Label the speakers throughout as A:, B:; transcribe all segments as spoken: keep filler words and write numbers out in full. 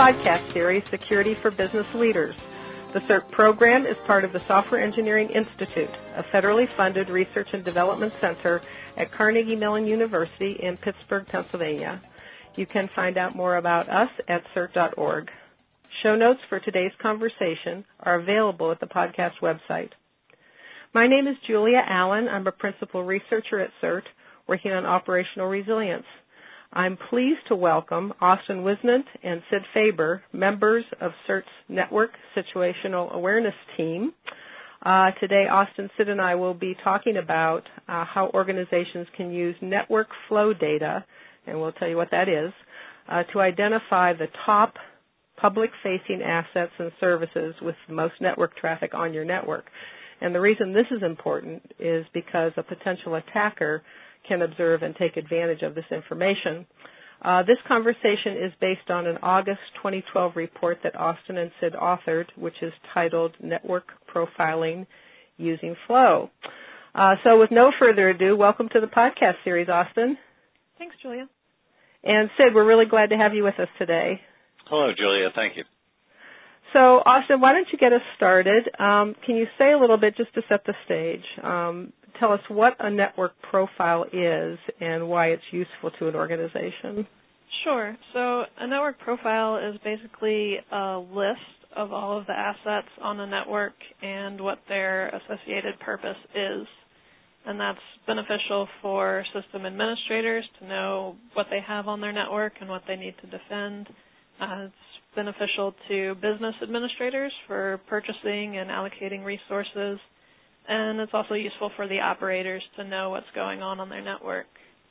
A: podcast series, Security for Business Leaders. The CERT program is part of the Software Engineering Institute, a federally funded research and development center at Carnegie Mellon University in Pittsburgh, Pennsylvania. You can find out more about us at cert dot org. Show notes for today's conversation are available at the podcast website. My name is Julia Allen. I'm a principal researcher at CERT, working on operational resilience. I'm pleased to welcome Austin Wisnant and Sid Faber, members of CERT's Network Situational Awareness team. Uh, today, Austin, Sid, and I will be talking about uh, how organizations can use network flow data, and we'll tell you what that is, uh, to identify the top public-facing assets and services with the most network traffic on your network. And the reason this is important is because a potential attacker can observe and take advantage of this information. Uh, this conversation is based on an August twenty twelve report that Austin and Sid authored, which is titled Network Profiling Using Flow. Uh, so with no further ado, welcome to the podcast series, Austin.
B: Thanks, Julia.
A: And Sid, we're really glad to have you with us today.
C: Hello, Julia. Thank you.
A: So, Austin, why don't you get us started? Um, can you say a little bit just to set the stage? Um, tell us what a network profile is and why it's useful to an organization.
B: Sure. So a network profile is basically a list of all of the assets on a network and what their associated purpose is. And that's beneficial for system administrators to know what they have on their network and what they need to defend. Uh, it's beneficial to business administrators for purchasing and allocating resources. And it's also useful for the operators to know what's going on on their network.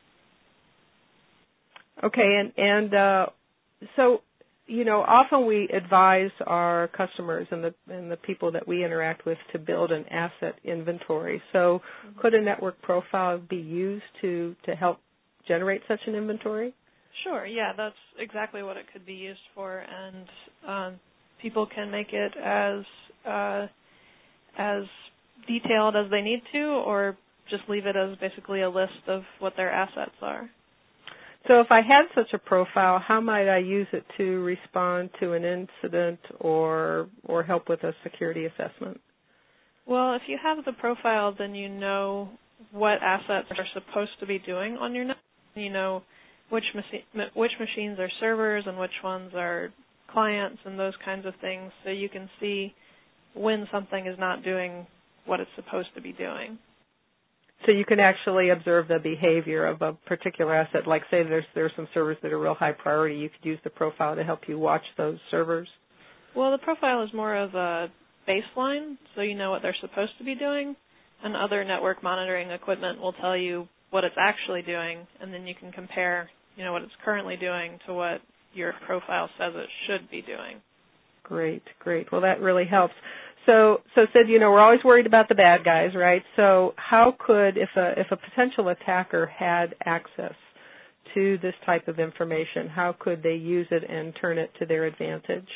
A: Okay, and, and uh, so, you know, often we advise our customers and the, and the people that we interact with to build an asset inventory. So mm-hmm. Could a network profile be used to, to help generate such an inventory?
B: Sure, yeah, that's exactly what it could be used for, and um, people can make it as uh, as detailed as they need to, or just leave it as basically a list of what their assets are.
A: So if I had such a profile, how might I use it to respond to an incident or or help with a security assessment?
B: Well, if you have the profile, then you know what assets are supposed to be doing on your network. You know which machi- which machines are servers and which ones are clients and those kinds of things, so you can see when something is not doing what it's supposed to be doing.
A: So you can actually observe the behavior of a particular asset. Like, say there's there's some servers that are real high priority. You could use the profile to help you watch those servers.
B: Well, the profile is more of a baseline, so you know what they're supposed to be doing, and other network monitoring equipment will tell you what it's actually doing, and then you can compare, you know, what it's currently doing to what your profile says it should be doing.
A: Great, great. Well, that really helps. So, so Sid, you know, we're always worried about the bad guys, right? So how could, if a if a potential attacker had access to this type of information, how could they use it and turn it to their advantage?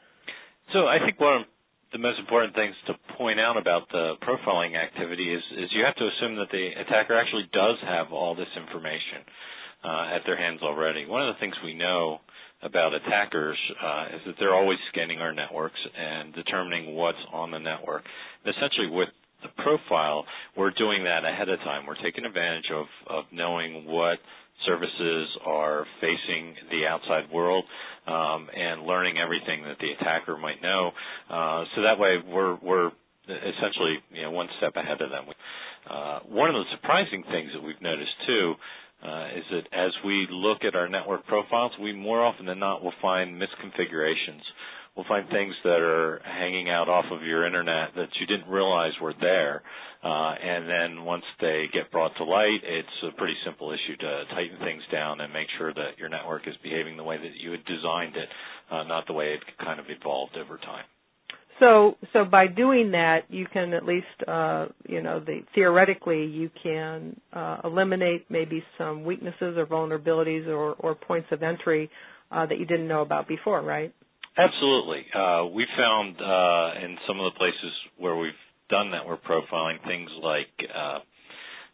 C: So I think one of the most important things to point out about the profiling activity is, is you have to assume that the attacker actually does have all this information uh, at their hands already. One of the things we know about attackers uh, is that they're always scanning our networks and determining what's on the network. And essentially, with the profile, we're doing that ahead of time. We're taking advantage of, of knowing what services are facing the outside world um, and learning everything that the attacker might know. Uh, so that way, we're, we're essentially, you know, one step ahead of them. Uh, one of the surprising things that we've noticed too Uh, is that as we look at our network profiles, we more often than not will find misconfigurations. We'll find things that are hanging out off of your internet that you didn't realize were there. Uh, and then once they get brought to light, it's a pretty simple issue to tighten things down and make sure that your network is behaving the way that you had designed it, uh, not the way it kind of evolved over time.
A: So, so by doing that, you can at least, uh, you know, the, theoretically, you can uh, eliminate maybe some weaknesses or vulnerabilities or, or points of entry uh, that you didn't know about before, right?
C: Absolutely. Uh, we found uh, in some of the places where we've done network profiling things like uh,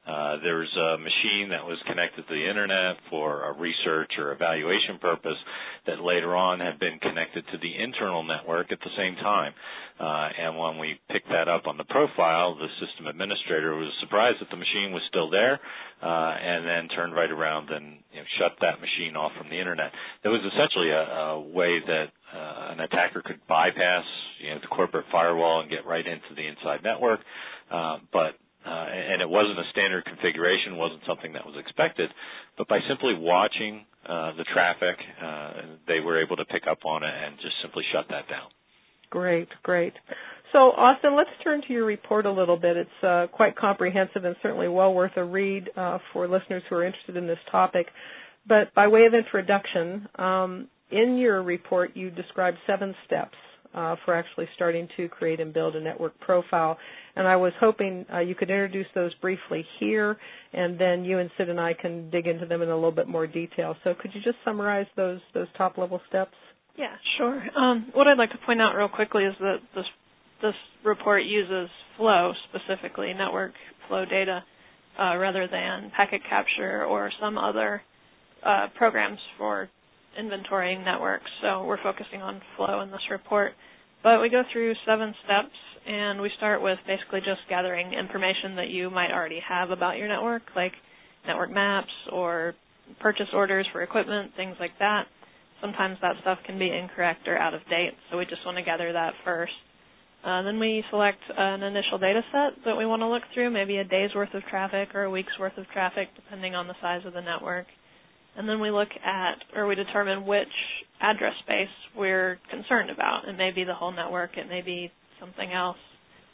C: Uh, there's a machine that was connected to the Internet for a research or evaluation purpose that later on had been connected to the internal network at the same time. Uh, and when we picked that up on the profile, the system administrator was surprised that the machine was still there, uh, and then turned right around and you know, shut that machine off from the Internet. There was essentially a, a way that uh, an attacker could bypass you know, the corporate firewall and get right into the inside network, uh, but Uh, and it wasn't a standard configuration, wasn't something that was expected, but by simply watching uh, the traffic, uh, they were able to pick up on it and just simply shut that down.
A: Great, great. So, Austin, let's turn to your report a little bit. It's uh, quite comprehensive and certainly well worth a read uh, for listeners who are interested in this topic. But by way of introduction, um, in your report you described seven steps Uh, for actually starting to create and build a network profile. And I was hoping uh, you could introduce those briefly here, and then you and Sid and I can dig into them in a little bit more detail. So could you just summarize those those top-level steps?
B: Yeah, sure. Um, what I'd like to point out real quickly is that this, this report uses flow, specifically network flow data, uh, rather than packet capture or some other uh, programs for inventorying networks, so we're focusing on flow in this report. But we go through seven steps, and we start with basically just gathering information that you might already have about your network, like network maps or purchase orders for equipment, things like that. Sometimes that stuff can be incorrect or out of date, so we just want to gather that first. Uh, then we select an initial data set that we want to look through, maybe a day's worth of traffic or a week's worth of traffic, depending on the size of the network. And then we look at, or we determine which address space we're concerned about. It may be the whole network. It may be something else.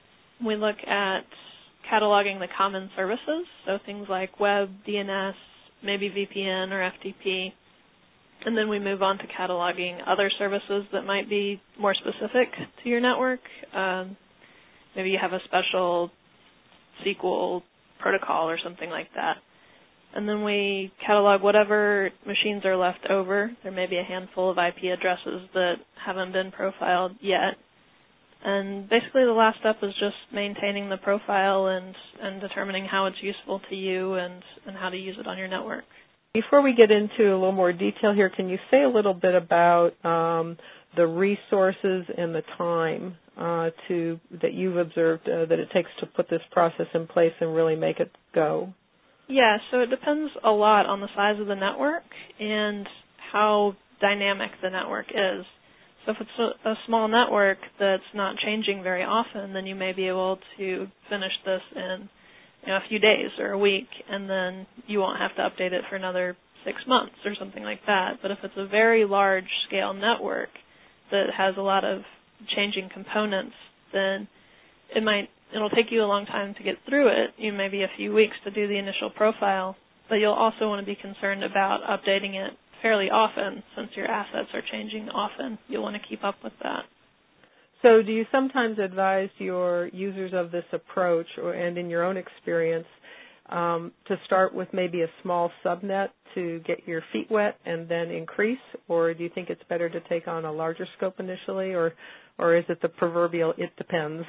B: We look at cataloging the common services, so things like web, D N S, maybe V P N or F T P. And then we move on to cataloging other services that might be more specific to your network. Um, maybe you have a special S Q L protocol or something like that. And then we catalog whatever machines are left over. There may be a handful of I P addresses that haven't been profiled yet. And basically the last step is just maintaining the profile and, and determining how it's useful to you and, and how to use it on your network.
A: Before we get into a little more detail here, can you say a little bit about um, the resources and the time uh, to that you've observed uh, that it takes to put this process in place and really make it go?
B: Yeah, so it depends a lot on the size of the network and how dynamic the network is. So if it's a, a small network that's not changing very often, then you may be able to finish this in you know, a few days or a week, and then you won't have to update it for another six months or something like that. But if it's a very large-scale network that has a lot of changing components, then it might It'll take you a long time to get through it, you know, maybe a few weeks to do the initial profile, but you'll also want to be concerned about updating it fairly often since your assets are changing often. You'll want to keep up with that.
A: So do you sometimes advise your users of this approach, or and in your own experience, um, to start with maybe a small subnet to get your feet wet and then increase, or do you think it's better to take on a larger scope initially, or Or is it the proverbial, it depends?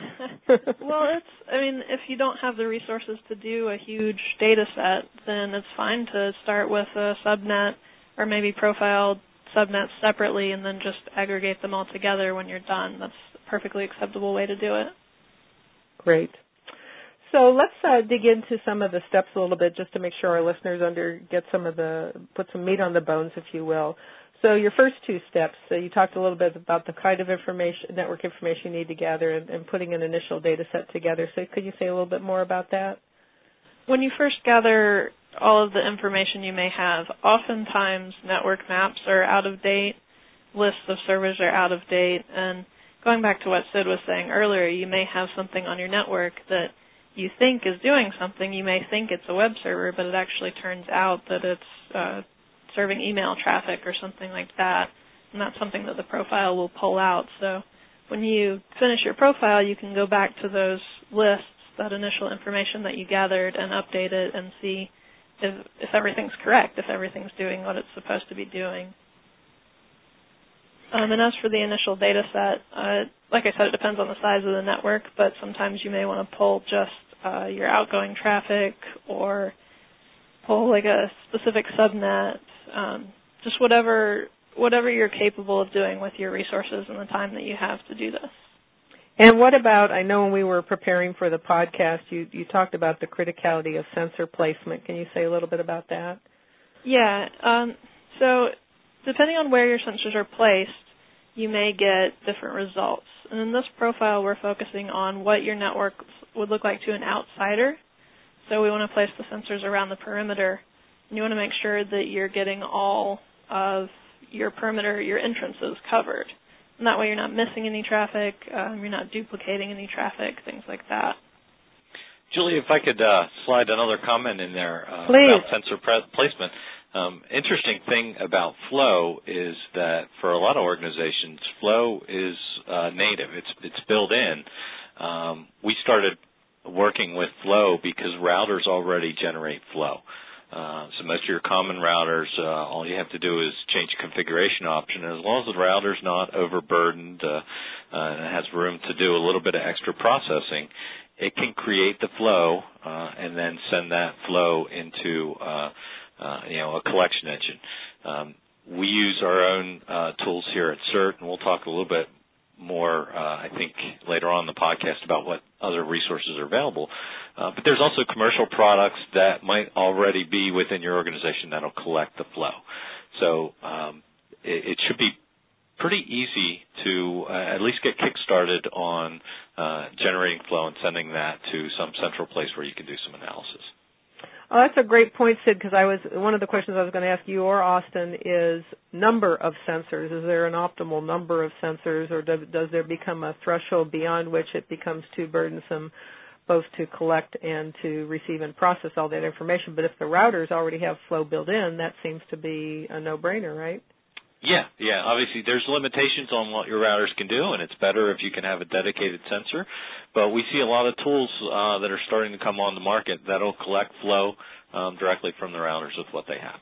B: Well, it's, I mean, if you don't have the resources to do a huge data set, then it's fine to start with a subnet or maybe profile subnets separately and then just aggregate them all together when you're done. That's a perfectly acceptable way to do it.
A: Great. So let's uh, dig into some of the steps a little bit just to make sure our listeners under get some of the, put some meat on the bones, if you will. So your first two steps, so you talked a little bit about the kind of information, network information you need to gather and, and putting an initial data set together. So could you say a little bit more about that?
B: When you first gather all of the information you may have, oftentimes network maps are out of date, lists of servers are out of date, and going back to what Sid was saying earlier, you may have something on your network that you think is doing something. You may think it's a web server, but it actually turns out that it's uh, serving email traffic or something like that, and that's something that the profile will pull out. So when you finish your profile, you can go back to those lists, that initial information that you gathered, and update it and see if, if everything's correct, if everything's doing what it's supposed to be doing. Um, and as for the initial data set, uh, like I said, it depends on the size of the network, but sometimes you may want to pull just uh, your outgoing traffic or pull like a specific subnet, um, just whatever whatever you're capable of doing with your resources and the time that you have to do this.
A: And what about, I know when we were preparing for the podcast, you, you talked about the criticality of sensor placement. Can you say a little bit about that?
B: Yeah. Um, so depending on where your sensors are placed, you may get different results. And in this profile, we're focusing on what your network would look like to an outsider. So we want to place the sensors around the perimeter. And you want to make sure that you're getting all of your perimeter, your entrances covered. And that way you're not missing any traffic, um, you're not duplicating any traffic, things like that.
C: Julie, if I could uh, slide another comment in there uh,
A: Please.
C: about sensor pre- placement. Um, interesting thing about Flow is that for a lot of organizations, Flow is uh, native. It's it's built in. Um, we started working with Flow because routers already generate Flow. Uh, so most of your common routers, uh, all you have to do is change the configuration option. And as long as the router's not overburdened uh, uh, and has room to do a little bit of extra processing, it can create the flow uh, and then send that flow into uh, uh, you know, a collection engine. Um, we use our own uh, tools here at CERT, and we'll talk a little bit more, uh, I think, later on in the podcast about what other resources are available. Uh, but there's also commercial products that might already be within your organization that will collect the flow. So um, it, it should be pretty easy to uh, at least get kick-started on uh, generating flow and sending that to some central place where you can do some analysis.
A: Oh, that's a great point, Sid, because I was one of the questions I was going to ask you or Austin is number of sensors. Is there an optimal number of sensors, or does, does there become a threshold beyond which it becomes too burdensome both to collect and to receive and process all that information? But if the routers already have flow built in, that seems to be a no-brainer, right?
C: Yeah, yeah. Obviously, there's limitations on what your routers can do, and it's better if you can have a dedicated sensor. But we see a lot of tools uh, that are starting to come on the market that'll collect flow um, directly from the routers with what they have.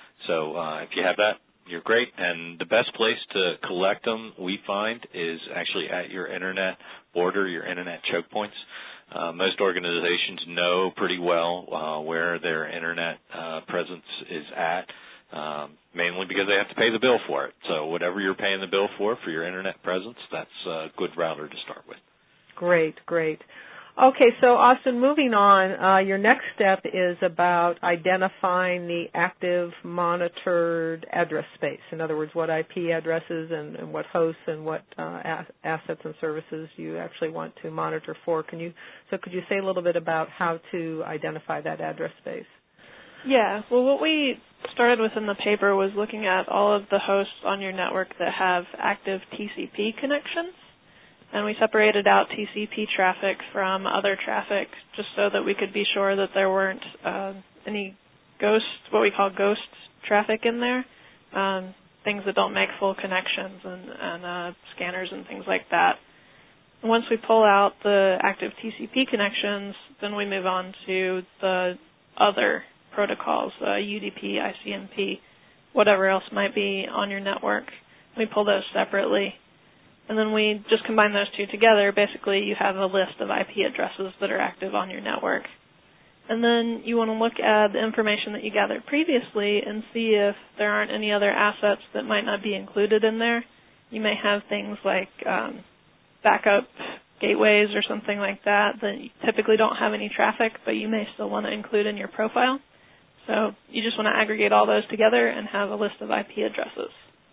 C: So uh, if you have that, you're great. And the best place to collect them, we find, is actually at your Internet border, your Internet choke points. Uh, most organizations know pretty well uh, where their Internet uh, presence is at. Um, mainly because they have to pay the bill for it. So whatever you're paying the bill for, for your Internet presence, that's a good router to start with.
A: Great, great. Okay, so Austin, moving on, uh, your next step is about identifying the active monitored address space. In other words, what I P addresses and, and what hosts and what uh, as- assets and services you actually want to monitor for. Can you? So could you say a little bit about how to identify that address space?
B: Yeah, well, what we started with in the paper was looking at all of the hosts on your network that have active T C P connections, and we separated out T C P traffic from other traffic just so that we could be sure that there weren't uh, any ghost, what we call ghost traffic in there, um, things that don't make full connections and, and uh, scanners and things like that. And once we pull out the active T C P connections, then we move on to the other protocols, uh, U D P, I C M P, whatever else might be on your network. We pull those separately. And then we just combine those two together. Basically, you have a list of I P addresses that are active on your network. And then you want to look at the information that you gathered previously and see if there aren't any other assets that might not be included in there. You may have things like um, backup gateways or something like that that typically don't have any traffic, but you may still want to include in your profile. So you just want to aggregate all those together and have a list of I P addresses.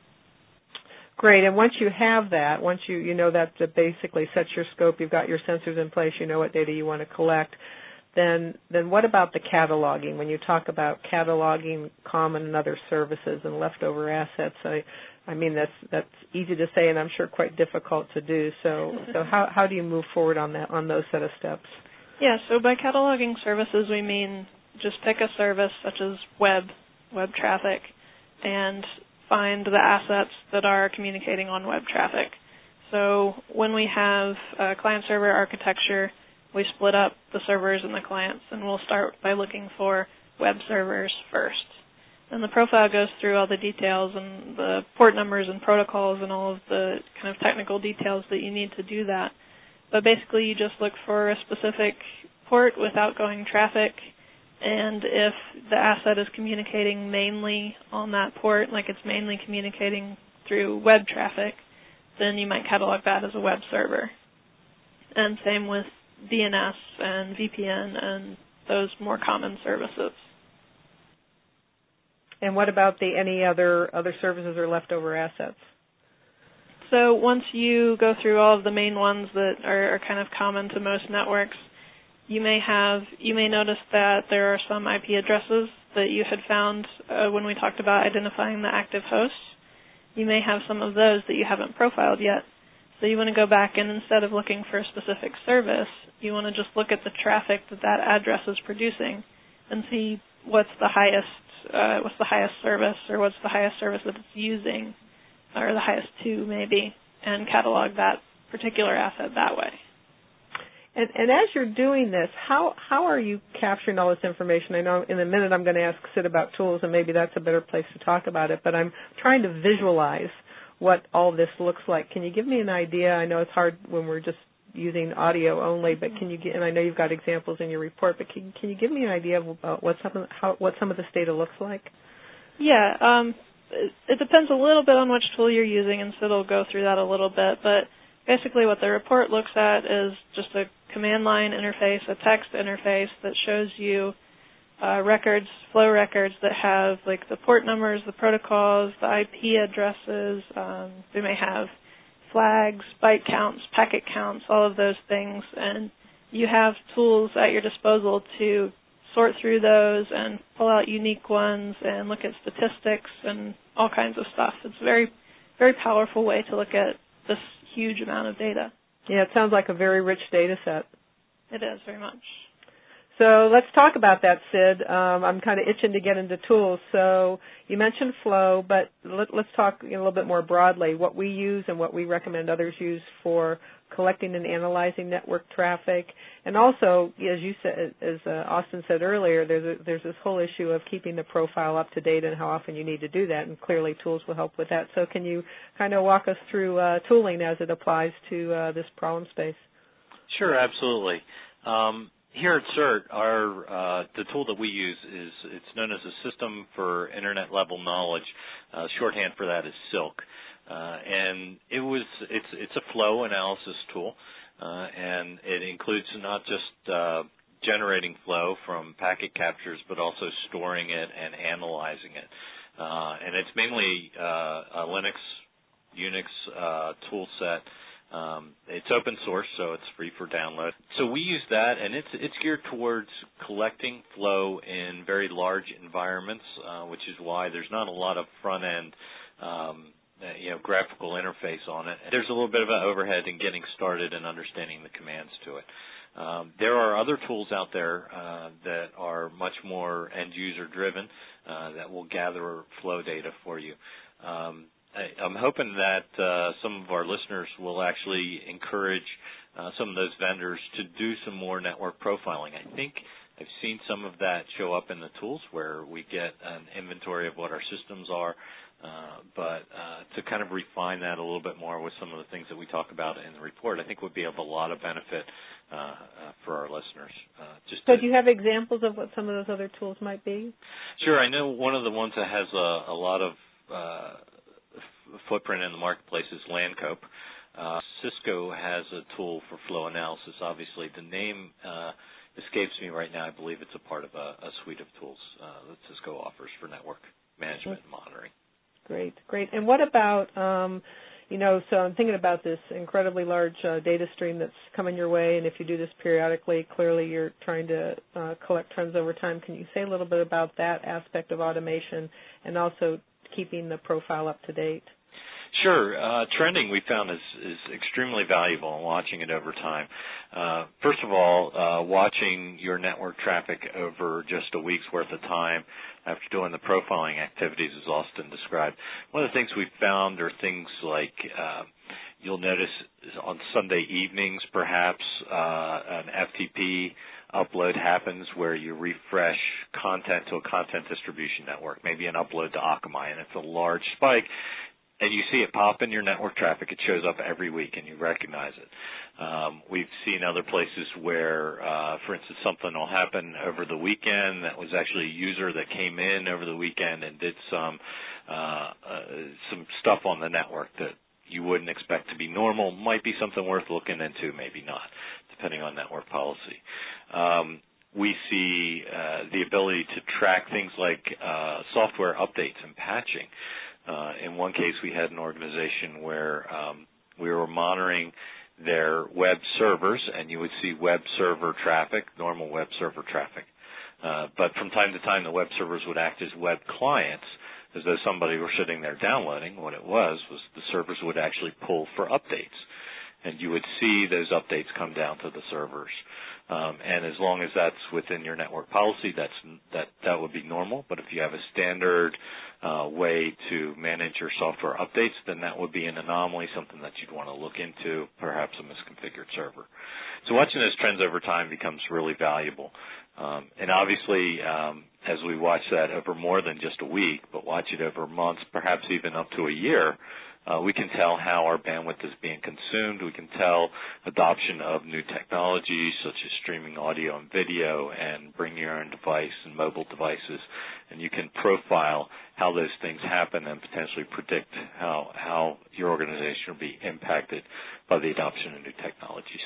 A: Great. And once you have that, once you, you know that basically sets your scope, you've got your sensors in place, you know what data you want to collect, then then what about the cataloging? When you talk about cataloging common and other services and leftover assets, I, I mean, that's that's easy to say and I'm sure quite difficult to do. So so how, how do you move forward on that, on those set of steps?
B: Yeah, so by cataloging services, we mean just pick a service such as web, web traffic, and find the assets that are communicating on web traffic. So when we have a client-server architecture, we split up the servers and the clients, and we'll start by looking for web servers first. And the profile goes through all the details and the port numbers and protocols and all of the kind of technical details that you need to do that. But basically, you just look for a specific port with outgoing traffic, and if the asset is communicating mainly on that port, like it's mainly communicating through web traffic, then you might catalog that as a web server. And same with D N S and V P N and those more common services.
A: And what about the any other other services or leftover assets?
B: So once you go through all of the main ones that are, are kind of common to most networks, you may have you may notice that there are some I P addresses that you had found uh, when we talked about identifying the active hosts. You may have some of those that you haven't profiled yet. So you want to go back and instead of looking for a specific service, you want to just look at the traffic that that address is producing and see what's the highest uh, what's the highest service or what's the highest service that it's using, or the highest two maybe, and catalog that particular asset that way.
A: And, and as you're doing this, how how are you capturing all this information? I know in a minute I'm going to ask Sid about tools, and maybe that's a better place to talk about it, but I'm trying to visualize what all this looks like. Can you give me an idea? I know it's hard when we're just using audio only, but can you get, and I know you've got examples in your report, but can, can you give me an idea of uh, what some of how what some of this data looks like?
B: Yeah, um, it, it depends a little bit on which tool you're using, and Sid will go through that a little bit, but basically what the report looks at is just a command line interface, a text interface that shows you uh, records, flow records that have like the port numbers, the protocols, the I P addresses. Um, they may have flags, byte counts, packet counts, all of those things, and you have tools at your disposal to sort through those and pull out unique ones and look at statistics and all kinds of stuff. It's a very, very powerful way to look at this huge amount of data.
A: Yeah, it sounds like a very rich data set.
B: It is, very much.
A: So let's talk about that, Sid. Um, I'm kind of itching to get into tools. So you mentioned Flow, but let, let's talk a little bit more broadly what we use and what we recommend others use for collecting and analyzing network traffic. And also, as you said, as uh, Austin said earlier, there's a, there's this whole issue of keeping the profile up to date and how often you need to do that, and clearly tools will help with that. So can you kind of walk us through uh, tooling as it applies to uh, this problem space?
C: Sure, absolutely. Um, Here at CERT, our uh, the tool that we use is it's known as a System for Internet Level Knowledge. Uh, shorthand for that is SILK, uh, and it was it's it's a flow analysis tool, uh, and it includes not just uh, generating flow from packet captures, but also storing it and analyzing it. Uh, and it's mainly uh, a Linux, Unix uh, tool set. Um, it's open source, so it's free for download. So we use that, and it's it's geared towards collecting flow in very large environments, uh, which is why there's not a lot of front-end, um, you know, graphical interface on it. There's a little bit of an overhead in getting started and understanding the commands to it. Um, there are other tools out there uh, that are much more end-user driven uh, that will gather flow data for you. Um, I'm hoping that uh, some of our listeners will actually encourage uh, some of those vendors to do some more network profiling. I think I've seen some of that show up in the tools where we get an inventory of what our systems are, uh, but uh, to kind of refine that a little bit more with some of the things that we talk about in the report, I think would be of a lot of benefit uh, uh, for our listeners. Uh, just
A: so
C: to,
A: do you have examples of what some of those other tools might be?
C: Sure. I know one of the ones that has a, a lot of uh, footprint in the marketplace is LandCope. Uh, Cisco has a tool for flow analysis. Obviously, the name uh, escapes me right now. I believe it's a part of a, a suite of tools uh, that Cisco offers for network management and monitoring.
A: Great, great. And what about, um, you know, so I'm thinking about this incredibly large uh, data stream that's coming your way, and if you do this periodically, clearly you're trying to uh, collect trends over time. Can you say a little bit about that aspect of automation and also keeping the profile up to date?
C: Sure. Uh, trending we found is, is extremely valuable in watching it over time. Uh, first of all, uh, watching your network traffic over just a week's worth of time after doing the profiling activities, as Austin described. One of the things we've found are things like uh, you'll notice on Sunday evenings perhaps uh, an F T P upload happens where you refresh content to a content distribution network, maybe an upload to Akamai, and it's a large spike. and you see it pop in your network traffic. It shows up every week, and you recognize it. Um, we've seen other places where, uh, for instance, something will happen over the weekend that was actually a user that came in over the weekend and did some uh, uh, some stuff on the network that you wouldn't expect to be normal. Might be something worth looking into, maybe not, depending on network policy. Um, we see uh, the ability to track things like uh, software updates and patching. Uh, in one case, we had an organization where um, we were monitoring their web servers, and you would see web server traffic, normal web server traffic. Uh, but from time to time, the web servers would act as web clients, as though somebody were sitting there downloading. What it was was the servers would actually pull for updates, and you would see those updates come down to the servers. Um, and as long as that's within your network policy, that's that that would be normal. But if you have a standard uh, way to manage your software updates, then that would be an anomaly, something that you'd want to look into, perhaps a misconfigured server. So watching those trends over time becomes really valuable. Um, and obviously, um, as we watch that over more than just a week, but watch it over months, perhaps even up to a year, Uh, we can tell how our bandwidth is being consumed. We can tell adoption of new technologies such as streaming audio and video and bring your own device and mobile devices. And you can profile how those things happen and potentially predict how, how your organization will be impacted by the adoption of new technologies.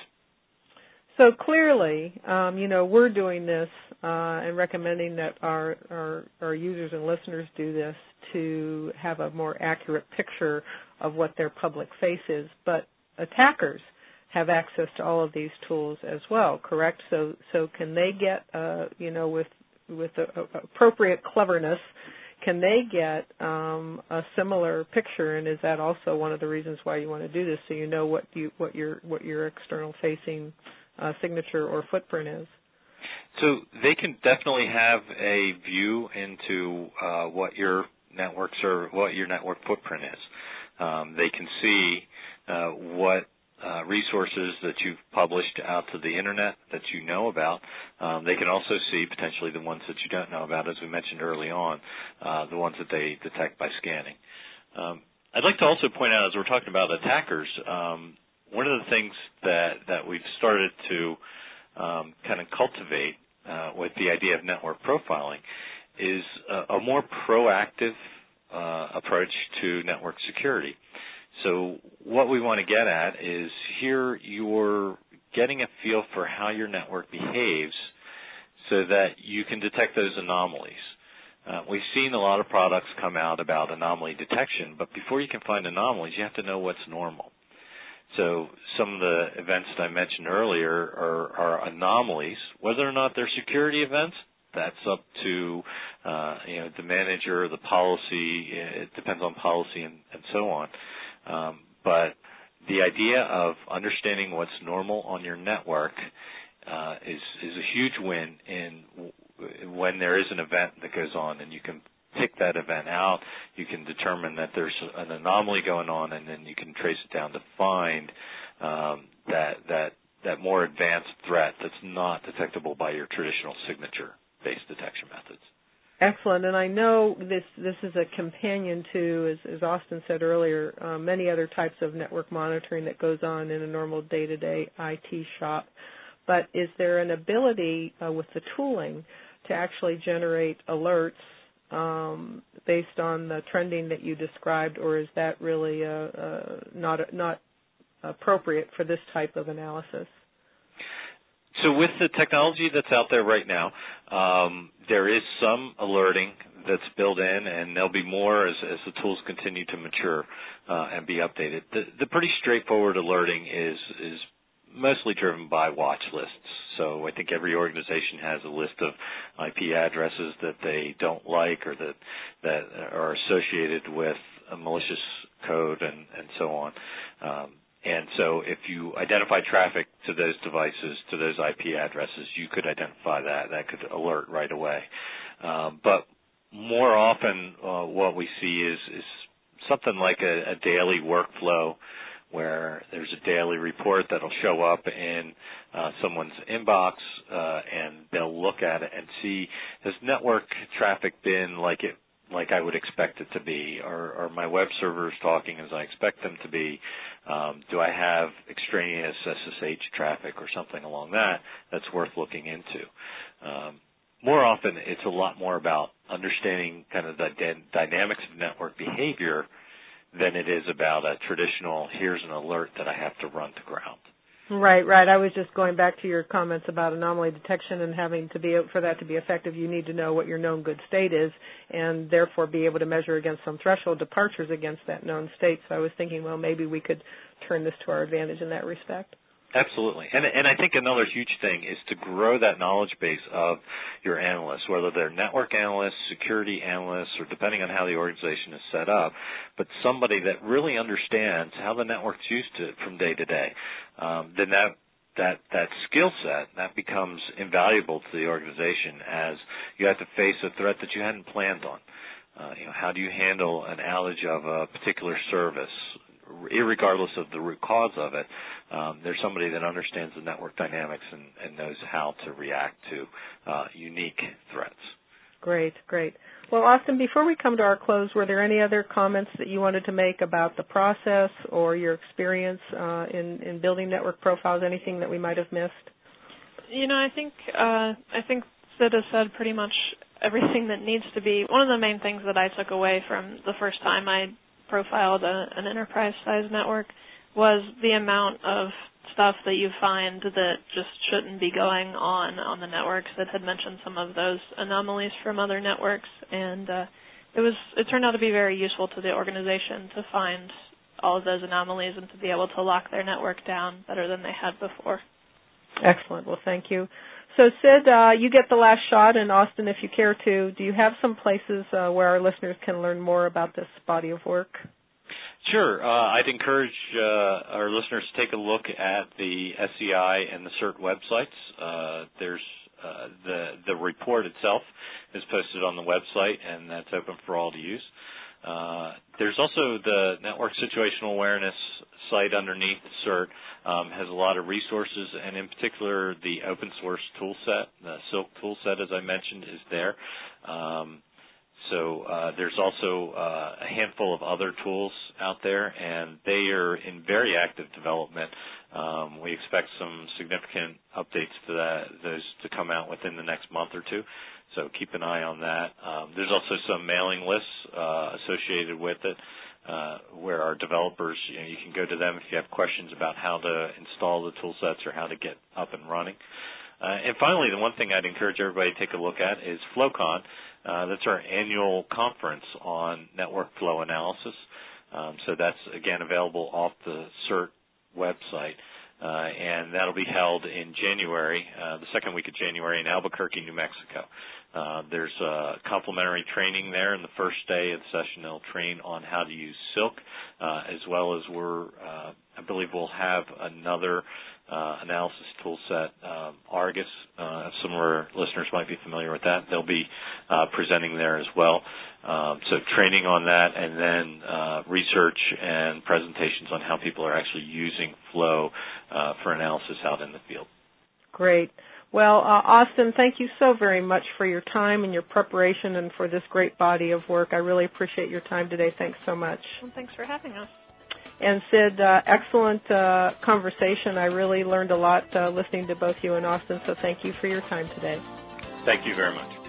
A: So clearly, um, you know, we're doing this uh, and recommending that our, our, our users and listeners do this to have a more accurate picture of what their public face is. But attackers have access to all of these tools as well, correct? So, so can they get, uh, you know, with with a, a appropriate cleverness, can they get um, a similar picture? And is that also one of the reasons why you want to do this, so you know what you what your what your external facing uh, signature or footprint is?
C: So they can definitely have a view into uh, what your network server, what your network footprint is. Um, they can see uh, what uh, resources that you've published out to the internet that you know about. Um, they can also see potentially the ones that you don't know about, as we mentioned early on, uh, the ones that they detect by scanning. Um, I'd like to also point out, as we're talking about attackers, um, one of the things that, that we've started to um, kind of cultivate uh, with the idea of network profiling is a, a more proactive uh, approach to network security. So what we want to get at is here you're getting a feel for how your network behaves so that you can detect those anomalies. Uh, we've seen a lot of products come out about anomaly detection, but before you can find anomalies, you have to know what's normal. So some of the events that I mentioned earlier are, are anomalies. Whether or not they're security events, that's up to uh, you know the manager, the policy. It depends on policy and, and so on. Um, but the idea of understanding what's normal on your network uh, is is a huge win in w- when there is an event that goes on, and you can pick that event out. You can determine that there's an anomaly going on, and then you can trace it down to find um, that that that more advanced threat that's not detectable by your traditional signature-based detection methods.
A: Excellent, and I know this this is a companion to, as, as Austin said earlier, uh, many other types of network monitoring that goes on in a normal day-to-day I T shop. But is there an ability uh, with the tooling to actually generate alerts um, based on the trending that you described, or is that really uh, uh, not not appropriate for this type of analysis?
C: So with the technology that's out there right now, um, there is some alerting that's built in, and there'll be more as, as the tools continue to mature uh, and be updated. The, the pretty straightforward alerting is is mostly driven by watch lists. So I think every organization has a list of I P addresses that they don't like or that that are associated with a malicious code and, and so on. Um, And so if you identify traffic to those devices, to those I P addresses, you could identify that. That could alert right away. Um, but more often uh, what we see is, is something like a, a daily workflow where there's a daily report that will show up in uh, someone's inbox, uh, and they'll look at it and see, has network traffic been like it like I would expect it to be? Are, are my web servers talking as I expect them to be? Um, do I have extraneous S S H traffic or something along that that's worth looking into? Um, more often, it's a lot more about understanding kind of the d- dynamics of network behavior than it is about a traditional, here's an alert that I have to run to ground.
A: Right, right. I was just going back to your comments about anomaly detection and having to be, for that to be effective, you need to know what your known good state is and therefore be able to measure against some threshold departures against that known state. So I was thinking, well, maybe we could turn this to our advantage in that respect.
C: Absolutely. And, and I think another huge thing is to grow that knowledge base of your analysts, whether they're network analysts, security analysts, or depending on how the organization is set up, but somebody that really understands how the network's used to from day to day. Um, then that that that skill set, that becomes invaluable to the organization as you have to face a threat that you hadn't planned on. Uh, you know, how do you handle an outage of a particular service? Irregardless of the root cause of it, um, there's somebody that understands the network dynamics and, and knows how to react to uh, unique threats.
A: Great, great. Well, Austin, before we come to our close, were there any other comments that you wanted to make about the process or your experience uh, in, in building network profiles, anything that we might have missed?
B: You know, I think uh, I think Sid has said pretty much everything that needs to be. One of the main things that I took away from the first time I profiled a, an enterprise-sized network was the amount of stuff that you find that just shouldn't be going on on the networks. That had mentioned some of those anomalies from other networks, and uh, it was it turned out to be very useful to the organization to find all of those anomalies and to be able to lock their network down better than they had before.
A: Excellent. Well, thank you. So, Sid, uh, you get the last shot, and Austin, if you care to, do you have some places uh, where our listeners can learn more about this body of work?
C: Sure. Uh, I'd encourage uh, our listeners to take a look at the S E I and the CERT websites. Uh, there's uh, the the report itself is posted on the website, and that's open for all to use. Uh, there's also the Network Situational Awareness site underneath CERT. Um, has a lot of resources, and in particular, the open source tool set, the Silk tool set, as I mentioned, is there. Um, so uh, there's also uh, a handful of other tools out there, and they are in very active development. Um, we expect some significant updates to that, those to come out within the next month or two. So keep an eye on that. Um, there's also some mailing lists uh, associated with it. Uh, where our developers, you know, you can go to them if you have questions about how to install the tool sets or how to get up and running. Uh, and finally, the one thing I'd encourage everybody to take a look at is FlowCon. Uh, that's our annual conference on network flow analysis. Um, so that's, again, available off the CERT website. Uh, and that'll be held in January, uh, the second week of January in Albuquerque, New Mexico. Uh, there's uh, complimentary training there in the first day of the session. They'll train on how to use Silk, uh, as well as we're, uh, I believe we'll have another uh, analysis tool set, um, Argus. Uh, some of our listeners might be familiar with that. They'll be uh, presenting there as well. Um, so training on that, and then uh, research and presentations on how people are actually using Flow uh, for analysis out in the field.
A: Great. Well, uh, Austin, thank you so very much for your time and your preparation and for this great body of work. I really appreciate your time today. Thanks so much.
B: Well, thanks for having us.
A: And Sid, uh, excellent uh, conversation. I really learned a lot uh, listening to both you and Austin, so thank you for your time today.
C: Thank you very much.